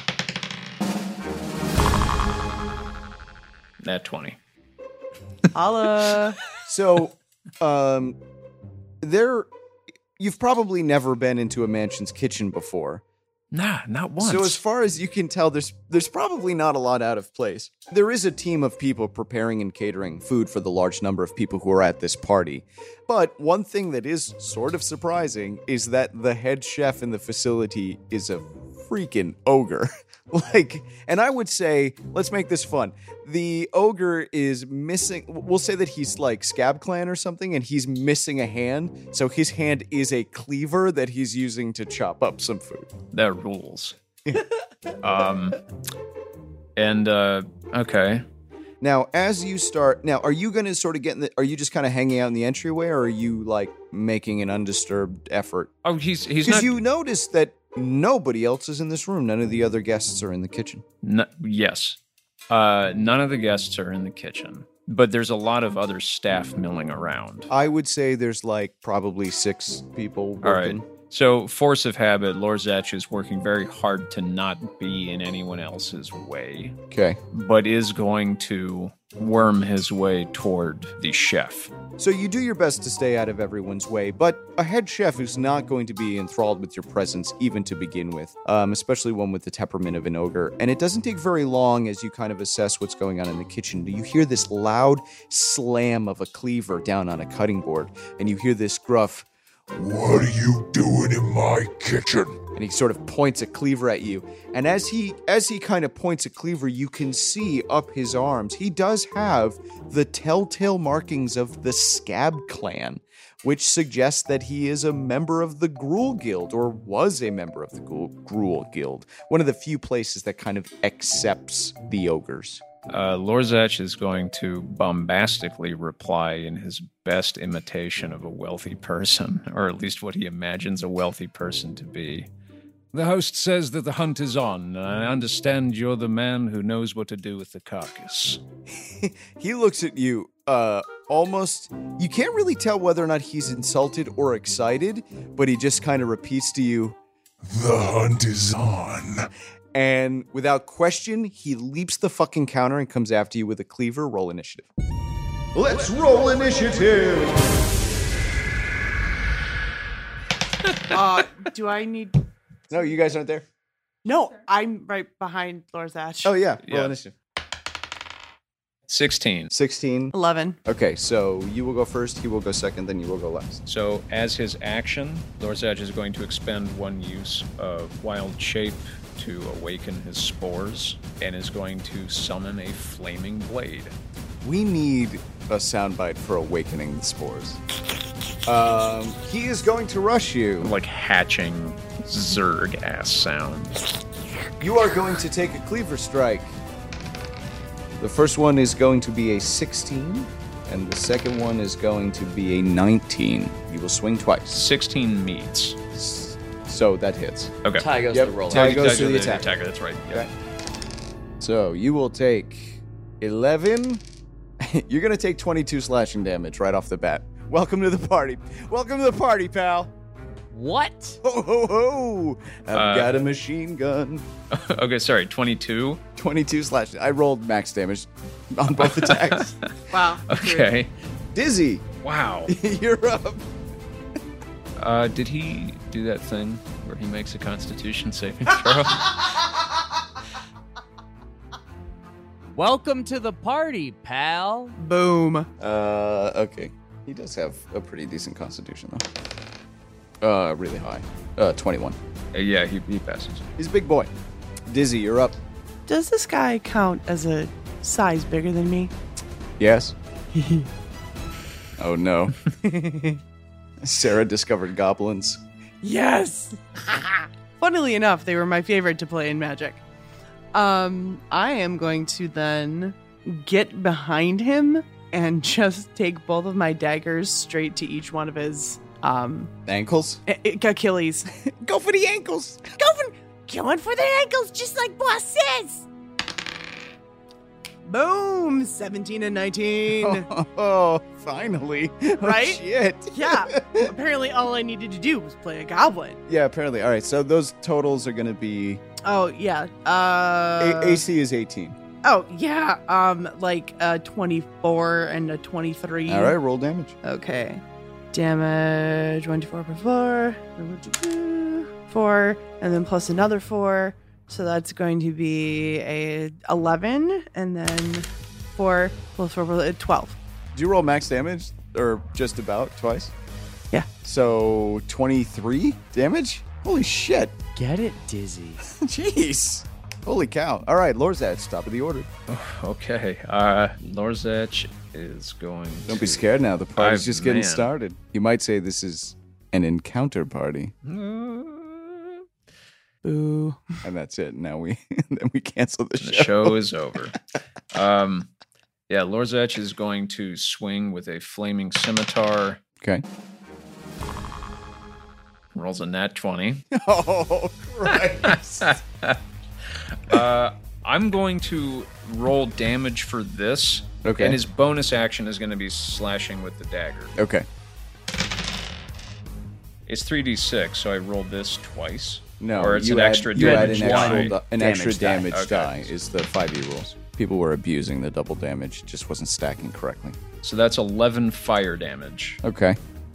Nat twenty. Holla. So, um, there, you've probably never been into a mansion's kitchen before. Nah, not once. So as far as you can tell, there's there's probably not a lot out of place. There is a team of people preparing and catering food for the large number of people who are at this party. But one thing that is sort of surprising is that the head chef in the facility is a freaking ogre. Like, and I would say, let's make this fun. The ogre is missing, we'll say that he's like Scab Clan or something, and he's missing a hand. So his hand is a cleaver that he's using to chop up some food. that rules. um, and uh, okay. Now, as you start, now, are you going to sort of get in the, are you just kind of hanging out in the entryway, or are you like making an undisturbed effort? Oh, he's he's Because not. you notice that nobody else is in this room. None of the other guests are in the kitchen. N- yes. Uh, none of the guests are in the kitchen, but there's a lot of other staff milling around. I would say there's like probably six people All right. working. So, force of habit, Lorzach is working very hard to not be in anyone else's way, Okay. but is going to worm his way toward the chef. So you do your best to stay out of everyone's way, but a head chef is not going to be enthralled with your presence even to begin with, um, especially one with the temperament of an ogre. And it doesn't take very long as you kind of assess what's going on in the kitchen. Do you hear this loud slam of a cleaver down on a cutting board, and you hear this gruff, What are you doing in my kitchen? and he sort of points a cleaver at you. And as he as he kind of points a cleaver, you can see up his arms, he does have the telltale markings of the Scab Clan, which suggests that he is a member of the Gruul Guild, or was a member of the Gruul, Gruul Guild, one of the few places that kind of accepts the ogres. Uh, Lorzach is going to bombastically reply in his best imitation of a wealthy person, or at least what he imagines a wealthy person to be. The host says that the hunt is on, and I understand you're the man who knows what to do with the carcass. He looks at you, uh, almost, you can't really tell whether or not he's insulted or excited, but he just kind of repeats to you, The hunt is on. and without question, he leaps the fucking counter and comes after you with a cleaver. Roll initiative. Let's roll initiative! Uh, do I need... No, you guys aren't there? No, I'm right behind Lorzach. Oh, yeah. Roll Yeah. initiative. sixteen. sixteen. eleven. Okay, so you will go first, he will go second, then you will go last. So, as his action, Lorzach is going to expend one use of Wild Shape to awaken his spores, and is going to summon a flaming blade. We need a soundbite for awakening the spores. Um, he is going to rush you. Like hatching Zerg-ass sound. You are going to take a cleaver strike. The first one is going to be a sixteen, and the second one is going to be a nineteen. You will swing twice. sixteen meets. S- So that hits. Okay. Ty goes Yep, to the roll. Ty goes Ty- to the the attack. attacker, that's right. Yeah. Okay. So you will take eleven. You're going to take twenty-two slashing damage right off the bat. Welcome to the party. Welcome to the party, pal. What? Ho, ho, ho. I've Uh, got a machine gun. Okay, sorry, twenty-two. twenty-two slashing. I rolled max damage on both attacks. Wow. Okay. Dizzy, Wow. you're up. Uh, did he do that thing where he makes a Constitution saving throw? Welcome to the party, pal. Boom. Uh, okay. He does have a pretty decent constitution, though. Uh, really high. Uh, twenty-one. Uh, yeah, he, he passes. He's a big boy. Dizzy, you're up. Does this guy count as a size bigger than me? Yes? Oh, no. Sarah discovered goblins. Yes. Funnily enough, they were my favorite to play in Magic. Um, I am going to then get behind him and just take both of my daggers straight to each one of his um Ankles? A- A- Achilles. Go for the ankles! Go for, going for their ankles, just like boss says. Boom! seventeen and nineteen. Oh, finally. Oh, Right? shit. Yeah. Apparently, all I needed to do was play a goblin. Yeah, apparently. All right, so those totals are going to be... Oh yeah. Uh. A- AC is eighteen. Oh yeah. Um, like a twenty-four and a twenty-three. All right, roll damage. Okay. Damage one d four plus four. Four, and then plus another four. So that's going to be a eleven, and then four plus four plus twelve. Did you roll max damage? Or just about twice? Yeah. So twenty-three damage? Holy shit. Get it, Dizzy. Jeez. Holy cow. All right, Lorzach, top of the order. Okay. Uh, Lorzach is going Don't to... be scared now. The party's I- just getting man. started. You might say this is an encounter party. Boo. And that's it. Now we then we cancel the The show. show is over. Um, yeah, Lorzach is going to swing with a flaming scimitar. Okay. Rolls a nat twenty. Oh, Christ. Uh, I'm going to roll damage for this. Okay. And his bonus action is going to be slashing with the dagger. Okay. It's three d six, so I rolled this twice. No, Or it's you an add, extra you add damage an extra, die. di- an Damage extra die. damage Okay. die is the five e rules. People were abusing the double damage. It just wasn't stacking correctly. So that's eleven fire damage. Okay.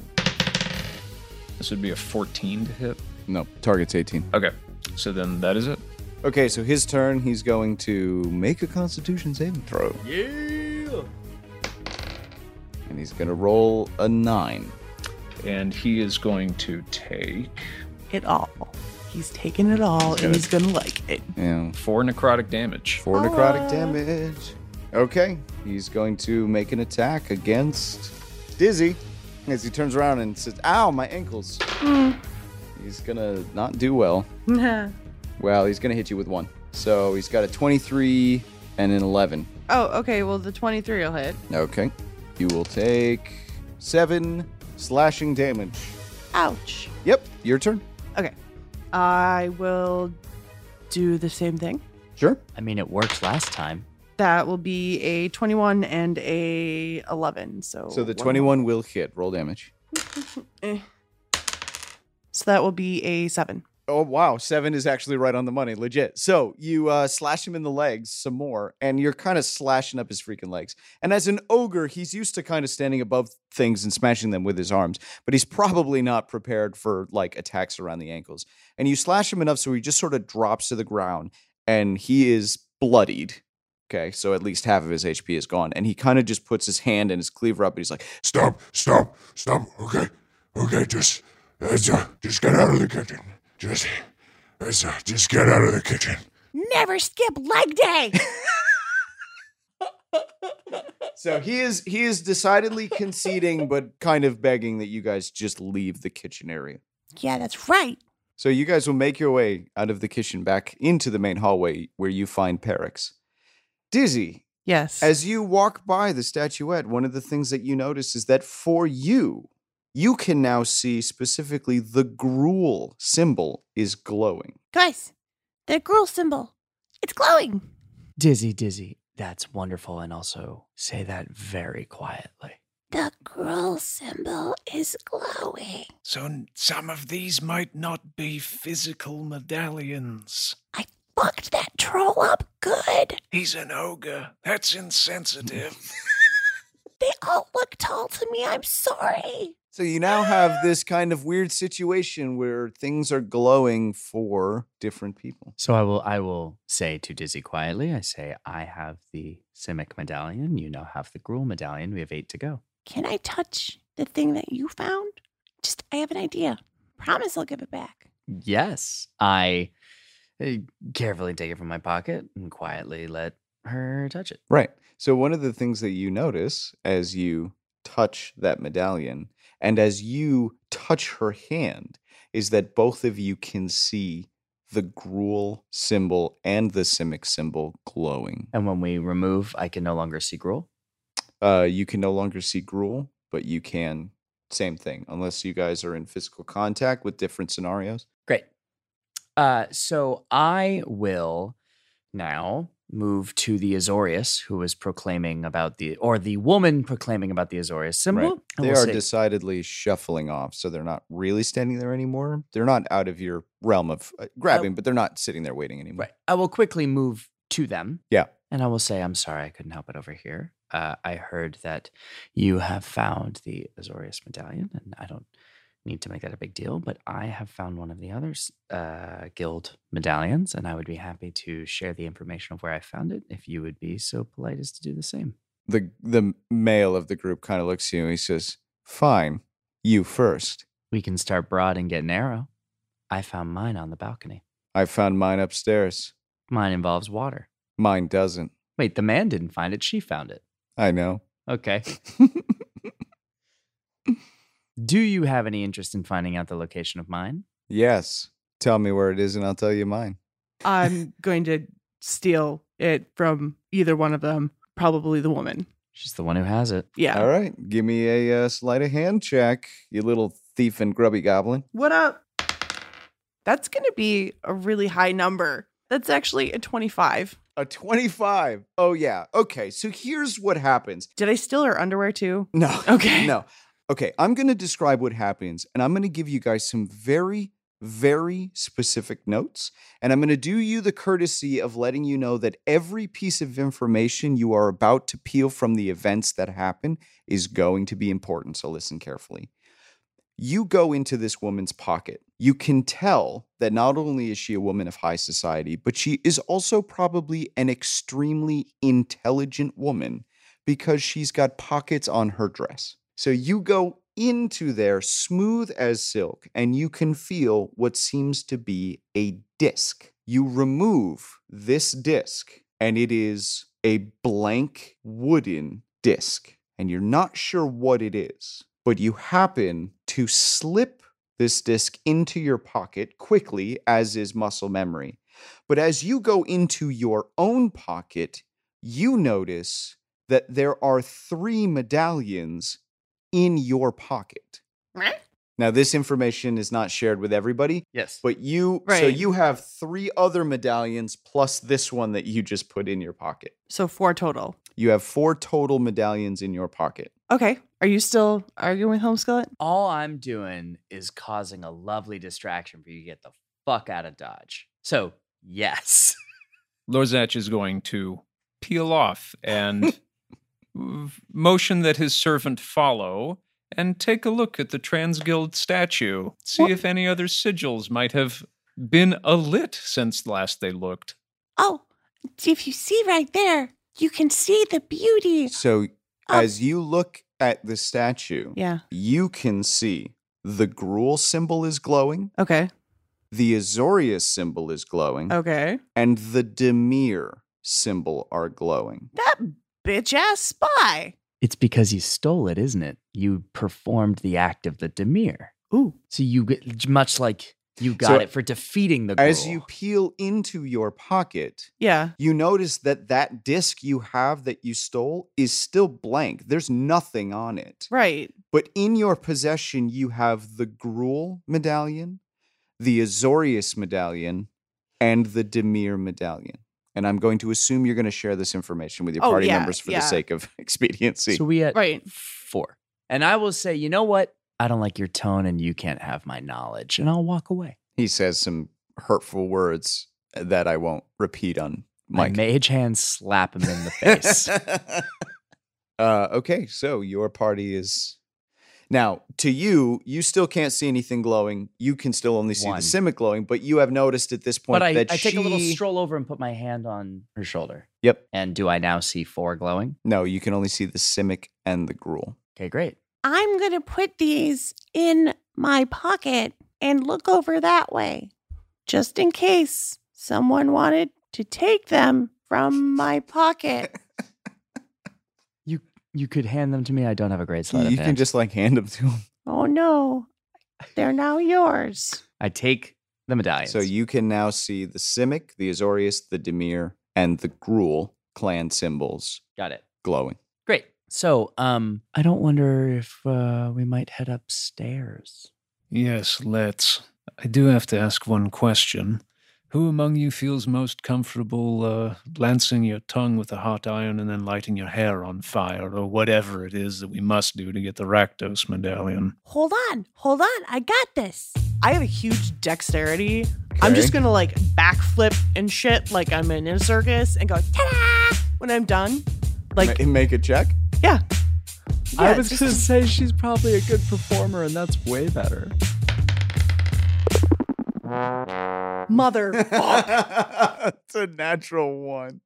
This would be a fourteen to hit. No, target's eighteen. Okay, so then that is it. Okay, so his turn, he's going to make a constitution saving throw. Yeah. And he's going to roll a nine. And he is going to take It all. He's taking it all, and he's gonna like it. Yeah. four necrotic damage. Four necrotic damage. Okay, he's going to make an attack against Dizzy. As he turns around and says, ow, my ankles. He's gonna not do well. Well, he's gonna hit you with one. So he's got a twenty-three and an eleven. Oh, okay. Well, the twenty-three will hit. Okay. You will take seven slashing damage. Ouch. Yep, your turn. Okay. I will do the same thing. Sure. I mean, it worked last time. That will be a twenty-one and a eleven. So So the one twenty-one will hit. Roll damage. more. Eh. So that will be a seven. Oh, wow. Seven is actually right on the money. Legit. So you uh, slash him in the legs some more, and you're kind of slashing up his freaking legs. And as an ogre, he's used to kind of standing above things and smashing them with his arms, but he's probably not prepared for like attacks around the ankles. And you slash him enough so he just sort of drops to the ground, and he is bloodied. Okay, so at least half of his H P is gone. And he kind of just puts his hand and his cleaver up, and he's like, Stop, stop, stop. Okay, okay, just, let's, uh, just get out of the kitchen. Just, let's, uh, just get out of the kitchen. Never skip leg day. So he is he is decidedly conceding, but kind of begging that you guys just leave the kitchen area. Yeah, that's right. So you guys will make your way out of the kitchen back into the main hallway where you find Perix. Dizzy, Yes. as you walk by the statuette, one of the things that you notice is that for you, you can now see specifically the Gruul symbol is glowing. Guys, the girl symbol. It's glowing. Dizzy, Dizzy, that's wonderful. And also say that very quietly. The girl symbol is glowing. So n- some of these might not be physical medallions. I fucked that troll up good. He's an ogre. That's insensitive. They all look tall to me. I'm sorry. So you now have this kind of weird situation where things are glowing for different people. So I will I will say to Dizzy quietly, I say, I have the Simic medallion. You now have the Gruul medallion. We have eight to go. Can I touch the thing that you found? Just, I have an idea. Promise I'll give it back. Yes. I uh, carefully take it from my pocket and quietly let her touch it. Right. So one of the things that you notice as you touch that medallion and as you touch her hand is that both of you can see the Gruul symbol and the Simic symbol glowing. And when we remove, I can no longer see Gruul. Uh, you can no longer see Gruul, but you can, same thing, unless you guys are in physical contact with different scenarios. Great. Uh, so I will now move to the Azorius, who is proclaiming about the, or the woman proclaiming about the Azorius symbol. Right. And They we'll are say- decidedly shuffling off, so they're not really standing there anymore. They're not out of your realm of uh, grabbing, but they're not sitting there waiting anymore. Right. I will quickly move to them. Yeah. And I will say, I'm sorry, I couldn't help it over here. Uh, I heard that you have found the Azorius medallion, and I don't need to make that a big deal, but I have found one of the other uh, guild medallions, and I would be happy to share the information of where I found it if you would be so polite as to do the same. The the male of the group kind of looks at you and he says, "Fine, you first. We can start broad and get narrow. I found mine on the balcony. I found mine upstairs. Mine involves water. Mine doesn't. Wait, the man didn't find it. She found it. I know." Okay. Do you have any interest in finding out the location of mine? Yes. Tell me where it is and I'll tell you mine. I'm going to steal it from either one of them, probably the woman. She's the one who has it. Yeah. All right. Give me a uh, sleight of hand check, you little thief and grubby goblin. What up? That's going to be a really high number. That's actually a twenty-five. A twenty-five. Oh, yeah. Okay. So here's what happens. Did I steal her underwear too? No. Okay. No. Okay. I'm going to describe what happens, and I'm going to give you guys some very, very specific notes. And I'm going to do you the courtesy of letting you know that every piece of information you are about to peel from the events that happen is going to be important. So listen carefully. You go into this woman's pocket. You can tell that not only is she a woman of high society, but she is also probably an extremely intelligent woman because she's got pockets on her dress. So you go into there smooth as silk, and you can feel what seems to be a disc. You remove this disc, and it is a blank wooden disc, and you're not sure what it is. but you happen to slip this disc into your pocket quickly, as is muscle memory. But as you go into your own pocket, you notice that there are three medallions in your pocket. Now, this information is not shared with everybody, Yes. but you, so Right. you have three other medallions plus this one that you just put in your pocket. So four total. You have four total medallions in your pocket. Okay. Are you still arguing with Home Skillet? All I'm doing is causing a lovely distraction for you to get the fuck out of Dodge. So, yes. Lorzach is going to peel off and motion that his servant follow and take a look at the Transguild statue. See if any other sigils might have been alit since last they looked. Oh, if you see right there, you can see the beauty. So, Oh. as you look at the statue, Yeah. you can see the Gruul symbol is glowing, Okay. the Azorius symbol is glowing, Okay. and the Demir symbol are glowing. That bitch ass spy. It's because you stole it, isn't it? You performed the act of the Demir. Ooh. So you get, much like you got So it for defeating the As Gruul. you peel into your pocket, Yeah. you notice that that disc you have that you stole is still blank. There's nothing on it. Right. But in your possession, you have the Gruul medallion, the Azorius medallion, and the Demir medallion. And I'm going to assume you're going to share this information with your Oh, party yeah, members for yeah. the sake of expediency. So we had Right. four. And I will say, you know what? I don't like your tone and you can't have my knowledge. And I'll walk away. He says some hurtful words that I won't repeat on My mic. mage hand slap him in the face. uh, okay, so your party is now to you. You still can't see anything glowing. You can still only see One. the Simic glowing, but you have noticed at this point But I, that I take a little she- stroll over and put my hand on her shoulder. Yep. And do I now see four glowing? No, you can only see the Simic and the Gruul. Okay, great. I'm going to put these in my pocket and look over that way, just in case someone wanted to take them from my pocket. You you could hand them to me. I don't have a great sleight of You hand. can just like hand them to him. Oh no, they're now yours. I take the medallions. So you can now see the Simic, the Azorius, the Demir, and the Gruul clan symbols got it. glowing. Great. So, um, I don't wonder if uh, we might head upstairs. Yes, let's. I do have to ask one question. Who among you feels most comfortable uh, lancing your tongue with a hot iron and then lighting your hair on fire, or whatever it is that we must do to get the Rakdos medallion? Hold on, hold on, I got this. I have a huge dexterity. I'm just Okay. gonna like backflip and shit like I'm in a circus and go ta-da when I'm done. Like, Ma- make a check. yeah. I Yeah, was just- going to say she's probably a good performer, and that's way better. Mother. It's a natural one.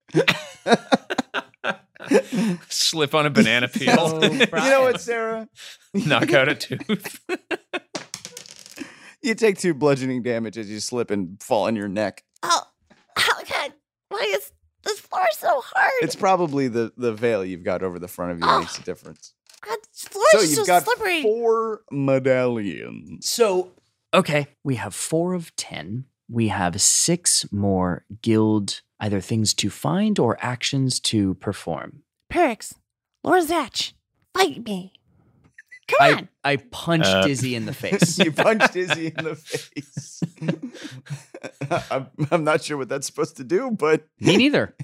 Slip on a banana peel, Oh, You know what, Sarah? knock out a tooth. You take two bludgeoning damage as you slip and fall on your neck. Oh, oh God, why is this floor so hard? It's probably the, the veil you've got over the front of you Oh. makes a difference. God, this floor So is you've so got slippery. four medallions. So, okay, we have four of ten. We have six more guild either things to find or actions to perform. Perix, Lorzach, fight me. Come I, on. I punched Uh, Dizzy in the face. You punched Izzy in the face. I'm, I'm not sure what that's supposed to do, but Me neither.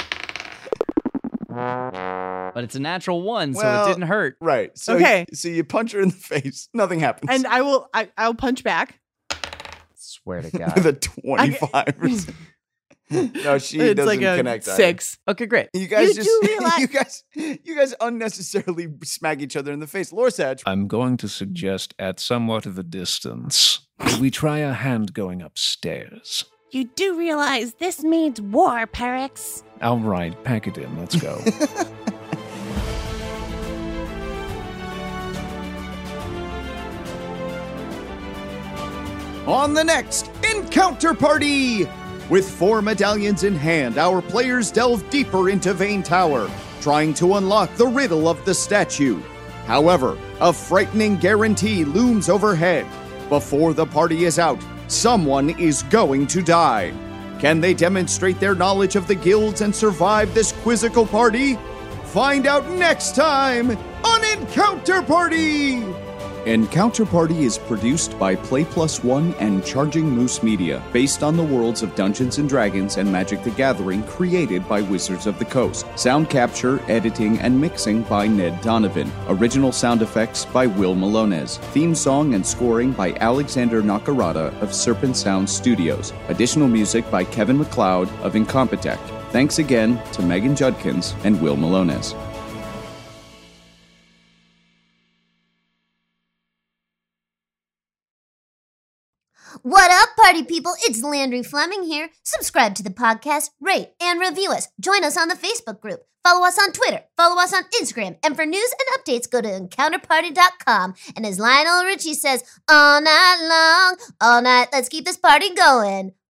But it's a natural one, so Well, it didn't hurt. right. So Okay. so you punch her in the face. Nothing happens. And I will I, I'll punch back. Swear to God. With a twenty-five. or something. No, she It's doesn't like a connect. either. six. Okay, great. You guys You just do realize- you guys you guys unnecessarily smack each other in the face. Lorsach, I'm going to suggest at somewhat of a distance that we try a hand going upstairs. You do realize this means war, Perix. All right, pack it in. Let's go. on the next Encounter Party! With four medallions in hand, our players delve deeper into Vane Tower, trying to unlock the riddle of the statue. However, a frightening guarantee looms overhead. Before the party is out, someone is going to die. Can they demonstrate their knowledge of the guilds and survive this quizzical party? Find out next time on Encounter Party! Encounter Party is produced by Play Plus One and Charging Moose Media, based on the worlds of Dungeons and Dragons and Magic the Gathering created by Wizards of the Coast. Sound capture, editing, and mixing by Ned Donovan. Original sound effects by Will Malones. Theme song and scoring by Alexander Nakarada of Serpent Sound Studios. Additional music by Kevin MacLeod of Incompetech. Thanks again to Megan Judkins and Will Malones. What up, party people? It's Landry Fleming here. Subscribe to the podcast, rate, and review us. Join us on the Facebook group. Follow us on Twitter. Follow us on Instagram. And for news and updates, go to encounter party dot com. And as Lionel Richie says, all night long, all night, let's keep this party going.